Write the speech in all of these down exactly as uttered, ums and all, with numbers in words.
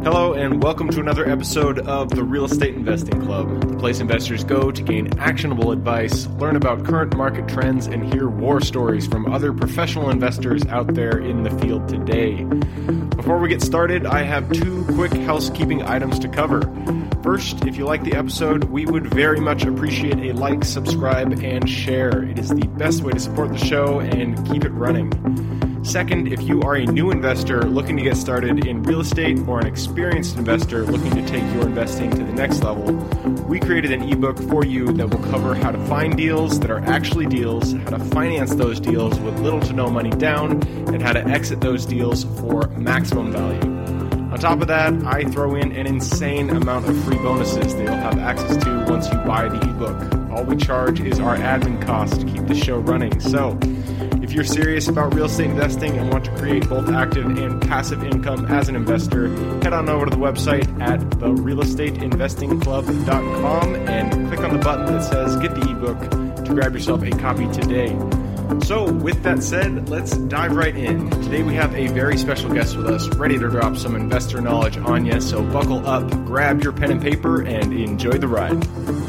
Hello and welcome to another episode of the Real Estate Investing Club, the place investors go to gain actionable advice, learn about current market trends, and hear war stories from other professional investors out there in the field today. Before we get started, I have two quick housekeeping items to cover. First, if you like the episode, we would very much appreciate a like, subscribe, and share. It is the best way to support the show and keep it running. Second, if you are a new investor looking to get started in real estate or an experienced investor looking to take your investing to the next level, we created an ebook for you that will cover how to find deals that are actually deals, how to finance those deals with little to no money down, and how to exit those deals for maximum value. On top of that, I throw in an insane amount of free bonuses that you'll have access to once you buy the ebook. All we charge is our admin cost to keep the show running. So, if you're serious about real estate investing and want to create both active and passive income as an investor, head on over to the website at the real estate investing club dot com and click on the button that says Get the ebook to grab yourself a copy today. So with that said, let's dive right in. Today we have a very special guest with us, ready to drop some investor knowledge on you. So buckle up, grab your pen and paper, and enjoy the ride.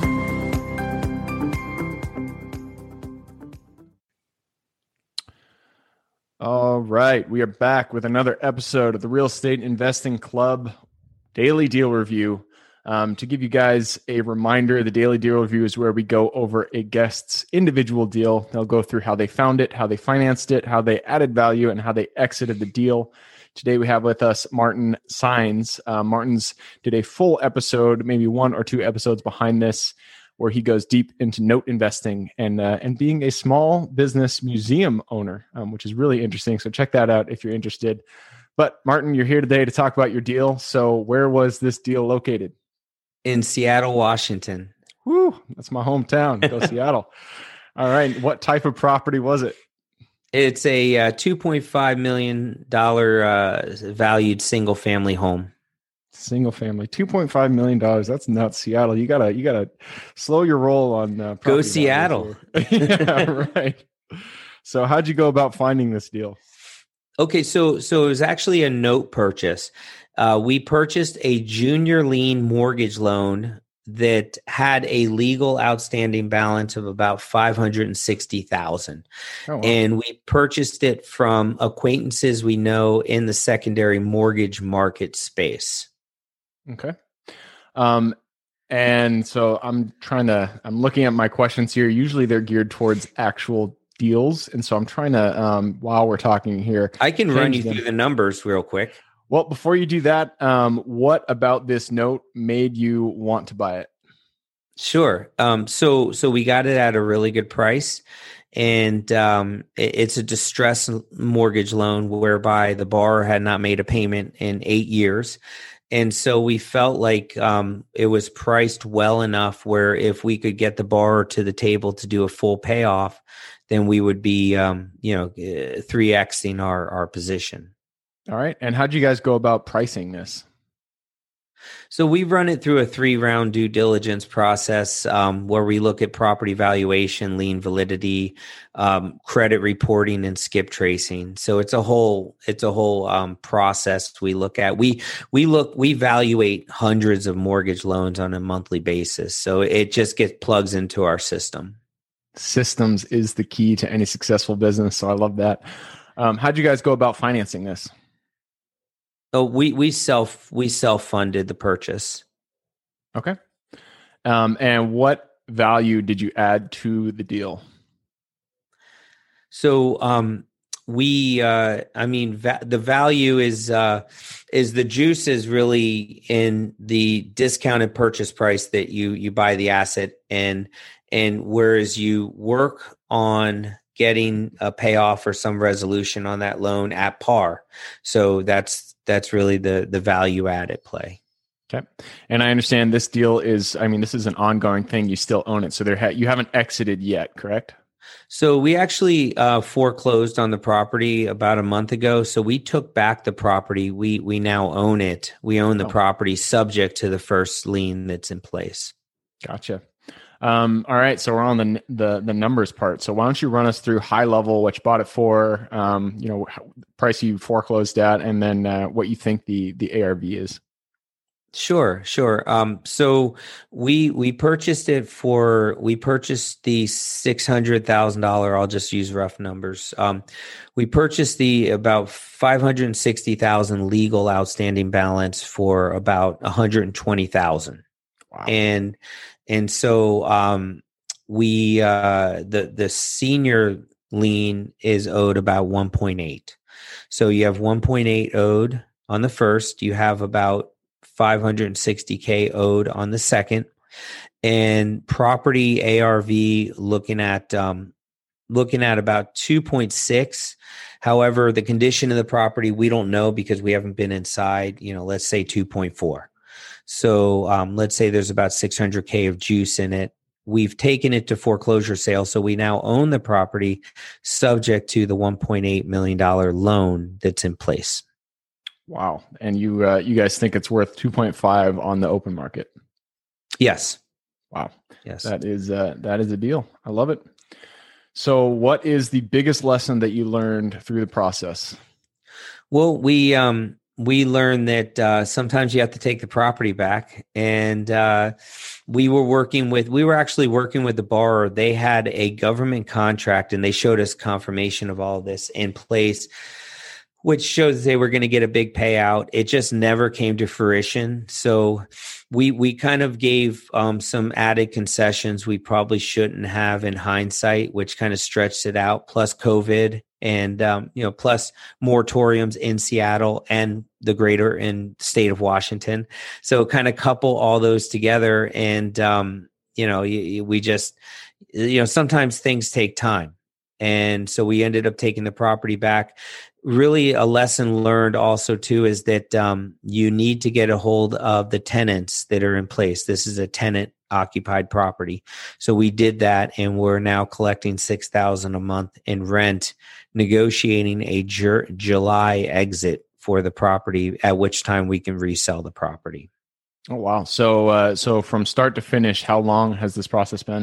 All right, we are back with another episode of the Real Estate Investing Club Daily Deal Review. Um, to give you guys a reminder, the Daily Deal Review is where we go over a guest's individual deal. They'll go through how they found it, how they financed it, how they added value, and how they exited the deal. Today we have with us Martin Saenz. Uh, Martin's did a full episode, maybe one or two episodes behind this, where he goes deep into note investing and uh, and being a small business museum owner, um, which is really interesting. So check that out if you're interested. But Martin, you're here today to talk about your deal. So where was this deal located? In Seattle, Washington. Woo, that's my hometown. Go Seattle. All right. What type of property was it? It's a uh, two point five million dollars uh, valued single family home. Single family, two point five million dollars. That's nuts. Seattle. You gotta, you gotta slow your roll on uh, go Seattle. Yeah, right. So how'd you go about finding this deal? Okay. So, so it was actually a note purchase. Uh, we purchased a junior lien mortgage loan that had a legal outstanding balance of about five hundred sixty thousand dollars. Oh, wow. And we purchased it from acquaintances we know in the secondary mortgage market space. Okay. Um, and so I'm trying to, I'm looking at my questions here. Usually they're geared towards actual deals. And so I'm trying to, um, while we're talking here, I can run you them. through the numbers real quick. Well, before you do that, um, what about this note made you want to buy it? Sure. Um, so, so we got it at a really good price, and um, it, it's a distress mortgage loan whereby the borrower had not made a payment in eight years. And so we felt like um, it was priced well enough where if we could get the borrower to the table to do a full payoff, then we would be, um, you know, three Xing our, our position. All right. And how'd you guys go about pricing this? So we run it through a three-round due diligence process um, where we look at property valuation, lien validity, um, credit reporting, and skip tracing. So it's a whole it's a whole um, process we look at. We we look we evaluate hundreds of mortgage loans on a monthly basis. So it just gets plugs into our system. Systems is the key to any successful business. So I love that. Um, how'd you guys go about financing this? Oh, we we self we self funded the purchase. Okay. Um, and what value did you add to the deal? So um, we, uh, I mean, va- the value is uh, is the juice is really in the discounted purchase price that you you buy the asset, and and whereas you work on getting a payoff or some resolution on that loan at par. So that's that's really the the value add at play. Okay. And I understand this deal is, I mean, this is an ongoing thing. You still own it. So there ha- you haven't exited yet, correct? So we actually uh, foreclosed on the property about a month ago. So we took back the property. We we now own it. We own the oh. property subject to the first lien that's in place. Gotcha. Um, all right. So we're on the, the, the numbers part. So why don't you run us through high level, what you bought it for, um, you know, how, price you foreclosed at, and then uh, what you think the, the A R V is. Sure, sure. Um, so we we purchased it for we purchased the six hundred thousand dollar. I'll just use rough numbers. Um, we purchased the about five hundred sixty thousand legal outstanding balance for about one hundred twenty thousand. Wow. And and so um, we uh, the the senior lien is owed about one point eight. So you have one point eight owed on the first. You have about five hundred sixty K owed on the second, and property A R V looking at um, looking at about two point six. However, the condition of the property we don't know because we haven't been inside. You know, let's say two point four. So um, let's say there's about six hundred K of juice in it. We've taken it to foreclosure sale, so we now own the property, subject to the one point eight million dollar loan that's in place. Wow. And you uh, you guys think it's worth two point five on the open market? Yes. Wow. Yes. That is uh, that is a deal. I love it. So what is the biggest lesson that you learned through the process? Well, we um we learned that uh, sometimes you have to take the property back, and uh, we were working with we were actually working with the borrower. They had a government contract, and they showed us confirmation of all of this in place, which shows they were going to get a big payout. It just never came to fruition. So we we kind of gave um, some added concessions we probably shouldn't have in hindsight, which kind of stretched it out, plus COVID and um, you know, plus moratoriums in Seattle and the greater in state of Washington. So kind of couple all those together, and um, you know, we just you know sometimes things take time, and so we ended up taking the property back. Really, a lesson learned also too is that um, you need to get a hold of the tenants that are in place. This is a tenant occupied property, so we did that, and we're now collecting six thousand a month in rent, negotiating a Ju- July exit for the property, at which time we can resell the property. Oh wow! So uh, so from start to finish, how long has this process been?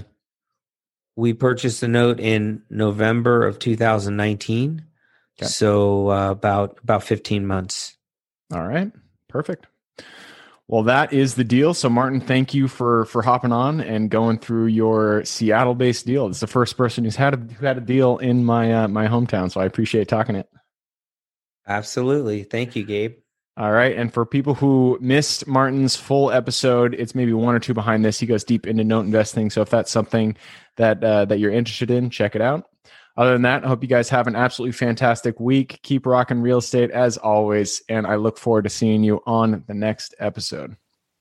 We purchased the note in November of two thousand nineteen. Okay. So uh, about about fifteen months. All right, perfect. Well, that is the deal. So, Martin, thank you for for hopping on and going through your Seattle-based deal. It's the first person who's had a who had a deal in my uh, my hometown, so I appreciate talking it. Absolutely, thank you, Gabe. All right, and for people who missed Martin's full episode, it's maybe one or two behind this. He goes deep into note investing, so if that's something that uh, that you're interested in, check it out. Other than that, I hope you guys have an absolutely fantastic week. Keep rocking real estate as always, and I look forward to seeing you on the next episode.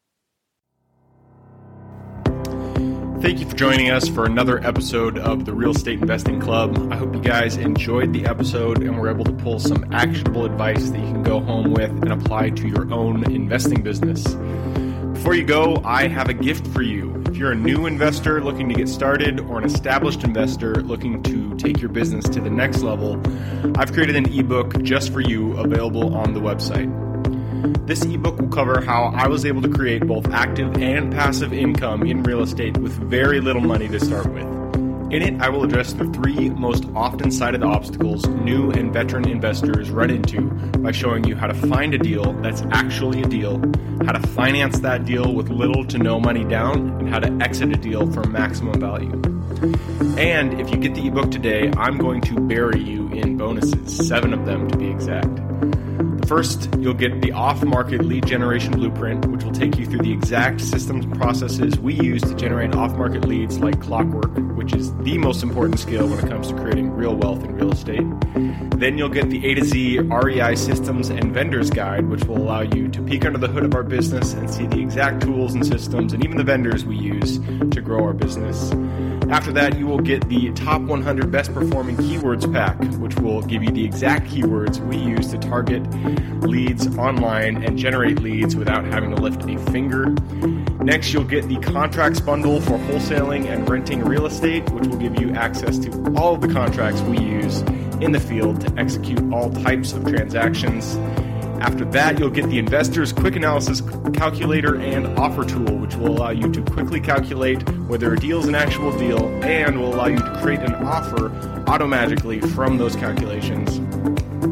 Thank you for joining us for another episode of the Real Estate Investing Club. I hope you guys enjoyed the episode and were able to pull some actionable advice that you can go home with and apply to your own investing business. Before you go, I have a gift for you. If you're a new investor looking to get started or an established investor looking to take your business to the next level, I've created an ebook just for you available on the website. This ebook will cover how I was able to create both active and passive income in real estate with very little money to start with. In it, I will address the three most often cited obstacles new and veteran investors run into by showing you how to find a deal that's actually a deal, how to finance that deal with little to no money down, and how to exit a deal for maximum value. And if you get the ebook today, I'm going to bury you in bonuses, seven of them to be exact. First, you'll get the off-market lead generation blueprint, which will take you through the exact systems and processes we use to generate off-market leads like clockwork, which is the most important skill when it comes to creating real wealth in real estate. Then you'll get the A to Z R E I systems and vendors guide, which will allow you to peek under the hood of our business and see the exact tools and systems and even the vendors we use to grow our business. After that, you will get the top one hundred best performing keywords pack, which will give you the exact keywords we use to target leads online and generate leads without having to lift a finger. Next, you'll get the contracts bundle for wholesaling and renting real estate, which will give you access to all of the contracts we use in the field to execute all types of transactions. After that, you'll get the Investor's Quick Analysis Calculator and Offer Tool, which will allow you to quickly calculate whether a deal is an actual deal and will allow you to create an offer automagically from those calculations.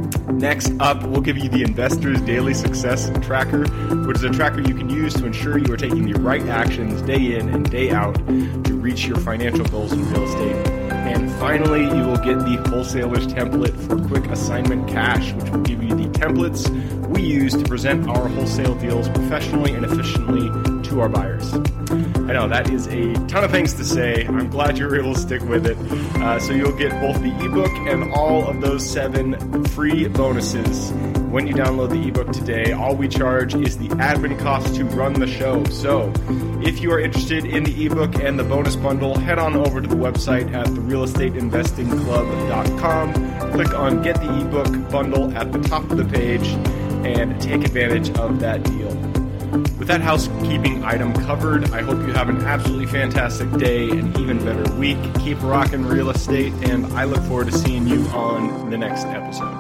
Next up, we'll give you the Investor's Daily Success Tracker, which is a tracker you can use to ensure you are taking the right actions day in and day out to reach your financial goals in real estate. And finally, you will get the Wholesaler's Template for Quick Assignment Cash, which will give you the templates we use to present our wholesale deals professionally and efficiently to our buyers. I know that is a ton of things to say. I'm glad you were able to stick with it. Uh, so you'll get both the ebook and all of those seven free bonuses when you download the ebook today. All we charge is the admin cost to run the show. So if you are interested in the ebook and the bonus bundle, head on over to the website at the real estate investing club dot com. Click on Get the ebook bundle at the top of the page and take advantage of that deal. With that housekeeping item covered, I hope you have an absolutely fantastic day and even better week. Keep rocking real estate, and I look forward to seeing you on the next episode.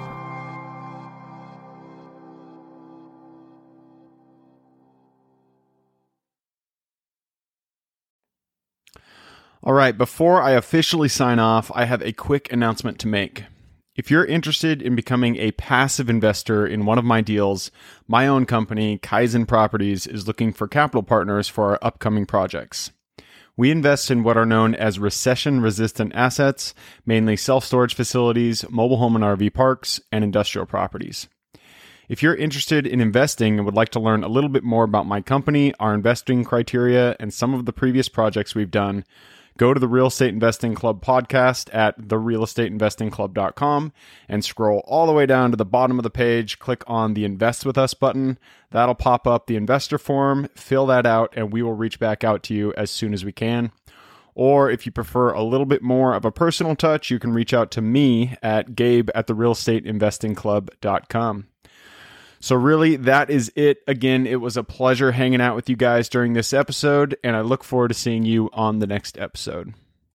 All right, before I officially sign off, I have a quick announcement to make. If you're interested in becoming a passive investor in one of my deals, my own company, Kaizen Properties, is looking for capital partners for our upcoming projects. We invest in what are known as recession-resistant assets, mainly self-storage facilities, mobile home and R V parks, and industrial properties. If you're interested in investing and would like to learn a little bit more about my company, our investing criteria, and some of the previous projects we've done, go to the Real Estate Investing Club podcast at the real estate investing club dot com and scroll all the way down to the bottom of the page. Click on the Invest With Us button. That'll pop up the investor form. Fill that out, and we will reach back out to you as soon as we can. Or if you prefer a little bit more of a personal touch, you can reach out to me at gabe at the real estate investing club dot com. So really, that is it. Again, it was a pleasure hanging out with you guys during this episode, and I look forward to seeing you on the next episode.